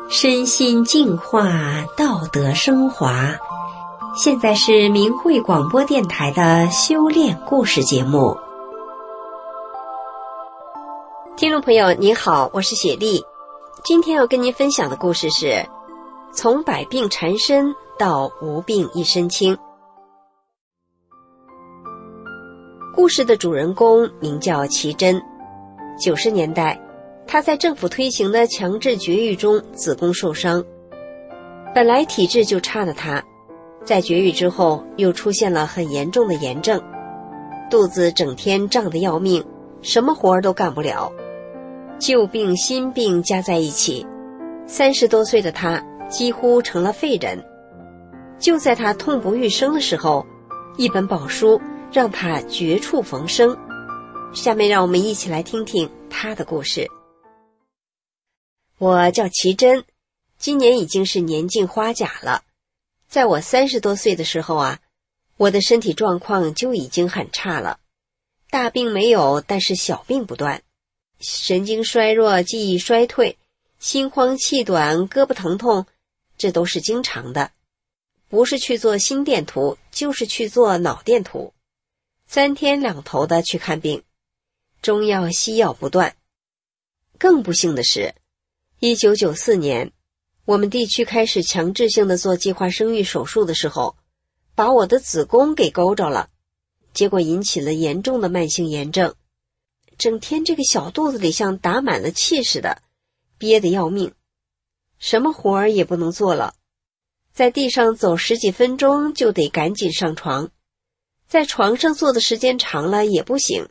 身心净化，道德升华。现在是明慧广播电台的修炼故事节目。听众朋友您好，我是雪莉。今天要跟您分享的故事是从百病缠身到无病一身轻。故事的主人公名叫齐真。90年代，他在政府推行的强制绝育中子宫受伤，本来体质就差的他，在绝育之后又出现了很严重的炎症，肚子整天胀得要命，什么活儿都干不了。旧病新病加在一起，30多岁的他几乎成了废人。就在他痛不欲生的时候，一本宝书让他绝处逢生。下面让我们一起来听听他的故事。我叫齐真，今年已经是年近花甲了。在我30多岁的时候啊，我的身体状况就已经很差了，大病没有，但是小病不断，神经衰弱、记忆衰退、心慌气短、胳膊疼痛，这都是经常的。不是去做心电图，就是去做脑电图，3天2头的去看病，中药西药不断。更不幸的是1994年，我们地区开始强制性的做计划生育手术的时候，把我的子宫给勾着了，结果引起了严重的慢性炎症，整天这个小肚子里像打满了气似的，憋得要命，什么活儿也不能做了，在地上走10几分钟就得赶紧上床，在床上坐的时间长了也不行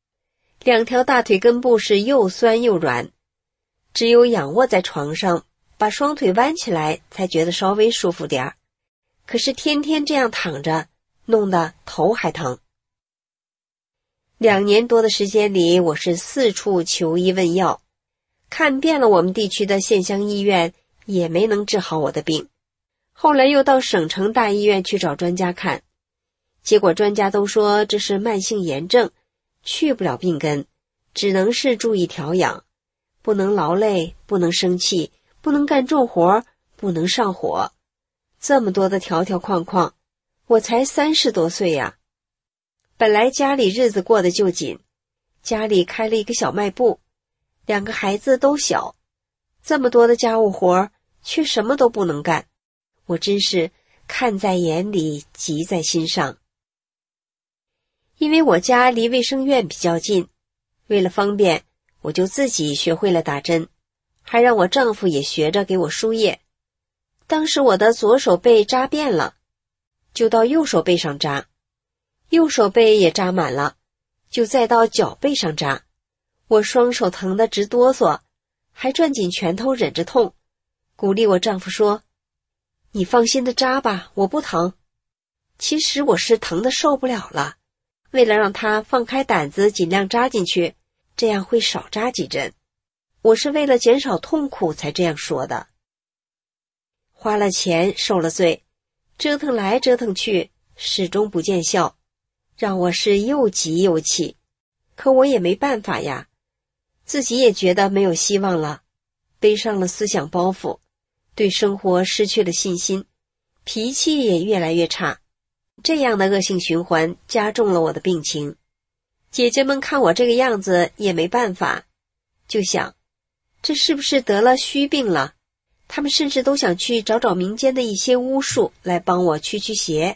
，2条大腿根部是又酸又软，只有仰卧在床上，把双腿弯起来才觉得稍微舒服点儿。可是天天这样躺着，弄得头还疼。2年多的时间里，我是四处求医问药，看遍了我们地区的县乡医院，也没能治好我的病。后来又到省城大医院去找专家看，结果专家都说这是慢性炎症，去不了病根，只能是注意调养，不能劳累，不能生气，不能干重活，不能上火，这么多的条条框框，我才30多岁呀。本来家里日子过得就紧，家里开了一个小卖部，2个孩子都小，这么多的家务活却什么都不能干，我真是看在眼里，急在心上。因为我家离卫生院比较近，为了方便，我就自己学会了打针，还让我丈夫也学着给我输液。当时我的左手背扎遍了，就到右手背上扎，右手背也扎满了，就再到脚背上扎。我双手疼得直哆嗦，还攥紧拳头忍着痛，鼓励我丈夫说：“你放心的扎吧，我不疼。”其实我是疼得受不了了，为了让他放开胆子尽量扎进去，这样会少扎几针。我是为了减少痛苦才这样说的。花了钱受了罪，折腾来折腾去，始终不见效，让我是又急又气。可我也没办法呀，自己也觉得没有希望了，背上了思想包袱，对生活失去了信心，脾气也越来越差。这样的恶性循环加重了我的病情。姐姐们看我这个样子也没办法，就想这是不是得了虚病了，他们甚至都想去找找民间的一些巫术来帮我驱邪。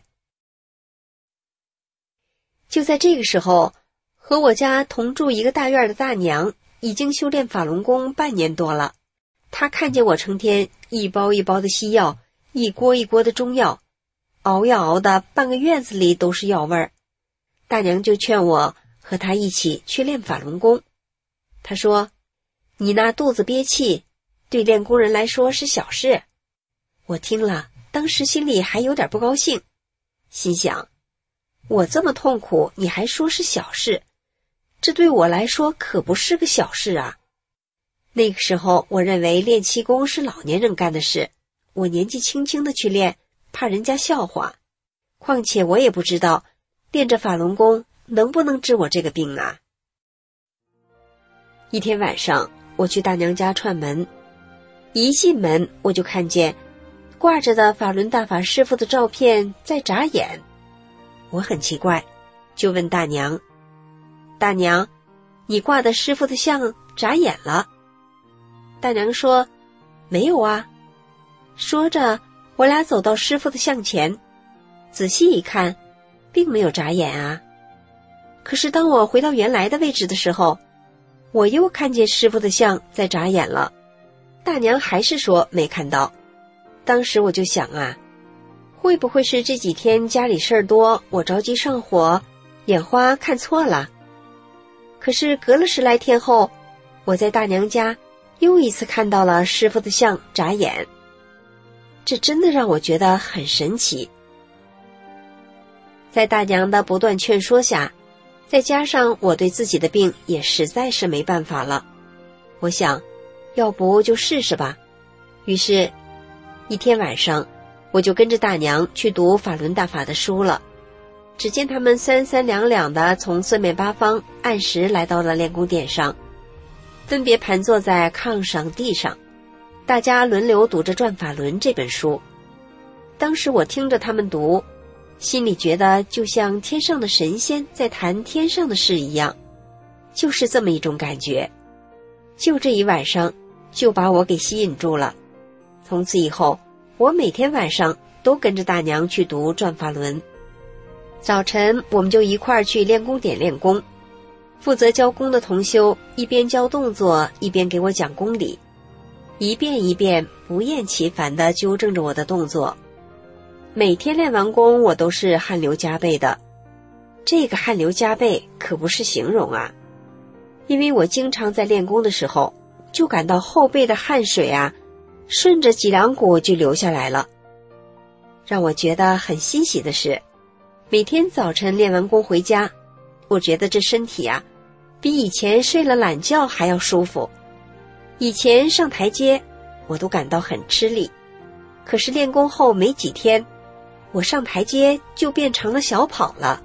就在这个时候，和我家同住一个大院的大娘已经修炼法轮功半年多了，她看见我成天一包一包的西药，一锅一锅的中药，熬呀熬的半个院子里都是药味儿。大娘就劝我和她一起去练法轮功。她说：“你那肚子憋气，对练功人来说是小事。”我听了，当时心里还有点不高兴，心想：我这么痛苦，你还说是小事，这对我来说可不是个小事啊。那个时候我认为练气功是老年人干的事，我年纪轻轻的去练，怕人家笑话，况且我也不知道练着法轮功能不能治我这个病啊。一天晚上，我去大娘家串门， 一进门我就看见挂着的法轮大法师父的照片在眨眼。我很奇怪，就问大娘：大娘，你挂的师父的像眨眼了？大娘说：没有啊。说着，我俩走到师父的像前，仔细一看，并没有眨眼啊。可是当我回到原来的位置的时候，我又看见师父的像在眨眼了。大娘还是说没看到。当时我就想啊，会不会是这几天家里事儿多，我着急上火，眼花看错了？可是隔了10来天后，我在大娘家又一次看到了师父的像眨眼，这真的让我觉得很神奇。在大娘的不断劝说下，再加上我对自己的病也实在是没办法了，我想要不就试试吧。于是一天晚上，我就跟着大娘去读法轮大法的书了。只见他们三三两两的从四面八方按时来到了练功点上，分别盘坐在炕上地上，大家轮流读着《转法轮》这本书。当时我听着他们读，心里觉得就像天上的神仙在谈天上的事一样，就是这么一种感觉。就这一晚上就把我给吸引住了。从此以后，我每天晚上都跟着大娘去读《转法轮》。早晨我们就一块儿去练功点练功，负责教功的同修一边教动作一边给我讲功理，一遍一遍不厌其烦地纠正着我的动作。每天练完功我都是汗流浃背的，这个汗流浃背可不是形容啊，因为我经常在练功的时候就感到后背的汗水啊顺着脊梁骨就流下来了。让我觉得很欣喜的是，每天早晨练完功回家，我觉得这身体啊比以前睡了懒觉还要舒服。以前上台阶我都感到很吃力，可是练功后没几天，我上台阶就变成了小跑了。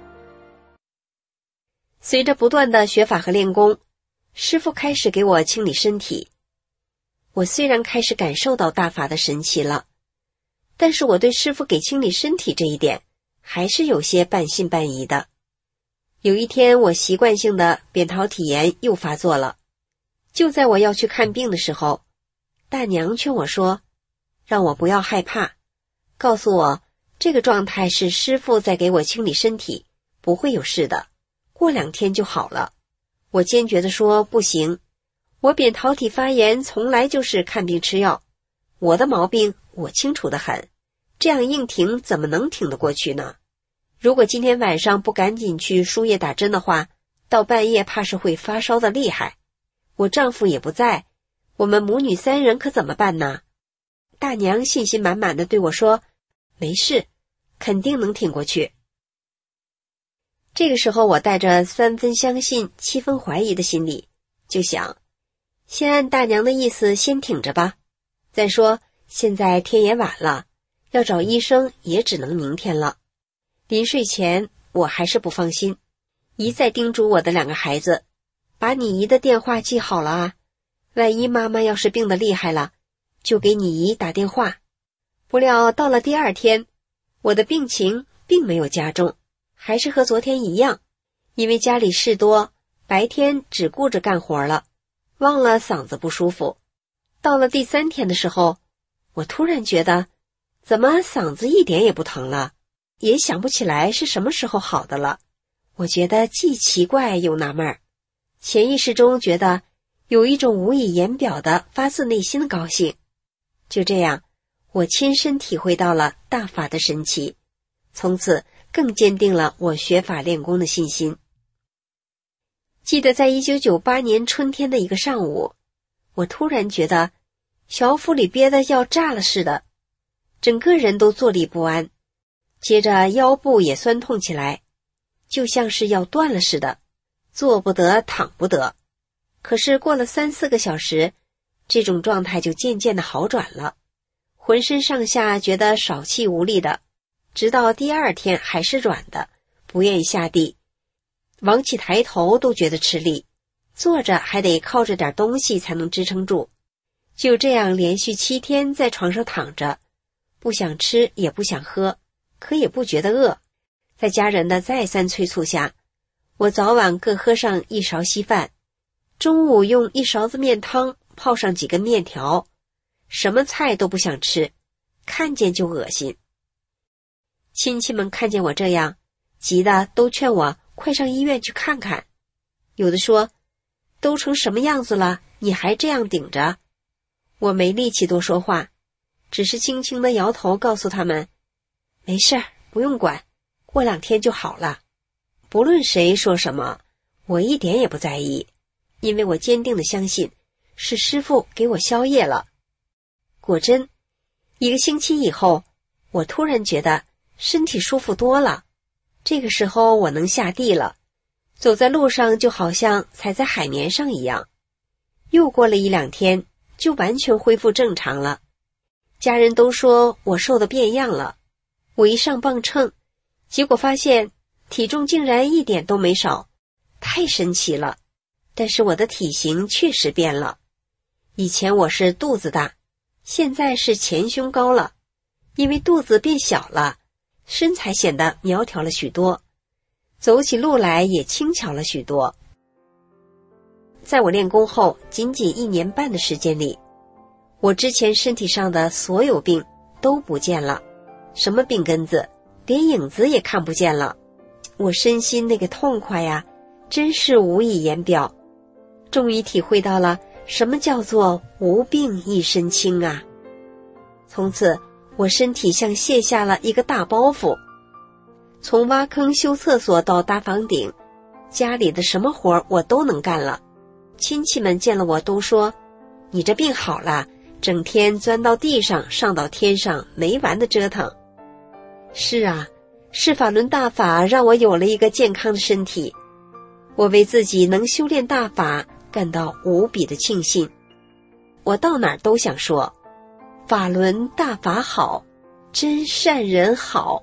随着不断的学法和练功，师父开始给我清理身体。我虽然开始感受到大法的神奇了，但是我对师父给清理身体这一点还是有些半信半疑的。有一天我习惯性的扁桃体炎又发作了，就在我要去看病的时候，大娘劝我说，让我不要害怕，告诉我这个状态是师父在给我清理身体，不会有事的，过2天就好了。我坚决地说不行，我扁桃体发炎从来就是看病吃药，我的毛病我清楚得很，这样硬挺怎么能挺得过去呢？如果今天晚上不赶紧去输液打针的话，到半夜怕是会发烧的厉害。我丈夫也不在，我们母女3人可怎么办呢？大娘信心满满的对我说，没事，肯定能挺过去。这个时候我带着3分相信7分怀疑的心理，就想先按大娘的意思先挺着吧，再说现在天也晚了，要找医生也只能明天了。临睡前我还是不放心，一再叮嘱我的2个孩子，把你姨的电话记好了啊，万一妈妈要是病得厉害了，就给你姨打电话。不料到了第2天，我的病情并没有加重，还是和昨天一样，因为家里事多，白天只顾着干活了，忘了嗓子不舒服。到了第3天的时候，我突然觉得怎么嗓子一点也不疼了，也想不起来是什么时候好的了。我觉得既奇怪又纳闷，潜意识中觉得有一种无以言表的发自内心的高兴。就这样，我亲身体会到了大法的神奇，从此更坚定了我学法练功的信心。记得在1998年春天的一个上午，我突然觉得小腹里憋得要炸了似的，整个人都坐立不安，接着腰部也酸痛起来，就像是要断了似的，坐不得躺不得。可是过了3-4个小时，这种状态就渐渐的好转了，浑身上下觉得少气无力的，直到第2天还是软的，不愿意下地，往起抬头都觉得吃力，坐着还得靠着点东西才能支撑住。 就这样连续7天在床上躺着，不想吃也不想喝，可也不觉得饿。在家人的再三催促下，我早晚各喝上1勺稀饭，中午用1勺子面汤泡上几根面条，什么菜都不想吃，看见就恶心。亲戚们看见我这样，急得都劝我快上医院去看看。有的说，都成什么样子了，你还这样顶着？我没力气多说话，只是轻轻地摇头告诉他们，没事儿，不用管，过2天就好了。不论谁说什么，我一点也不在意，因为我坚定地相信是师父给我宵夜了。果真，1个星期以后，我突然觉得身体舒服多了。这个时候我能下地了，走在路上就好像踩在海绵上一样。又过了1-2天，就完全恢复正常了。家人都说我瘦得变样了。我一上磅秤，结果发现体重竟然一点都没少，太神奇了。但是我的体型确实变了。以前我是肚子大，现在是前胸高了，因为肚子变小了，身材显得苗条了许多，走起路来也轻巧了许多。在我练功后仅仅1年半的时间里，我之前身体上的所有病都不见了，什么病根子，连影子也看不见了。我身心那个痛快呀，真是无以言表。终于体会到了什么叫做无病一身轻啊！从此我身体像卸下了一个大包袱，从挖坑修厕所到搭房顶，家里的什么活我都能干了。亲戚们见了我都说，你这病好了，整天钻到地上上到天上，没完的折腾。是啊，是法轮大法让我有了一个健康的身体，我为自己能修炼大法感到无比的庆幸。我到哪儿都想说，法轮大法好，真善人好。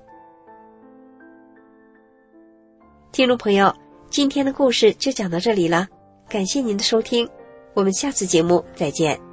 听众朋友，今天的故事就讲到这里了，感谢您的收听，我们下次节目再见。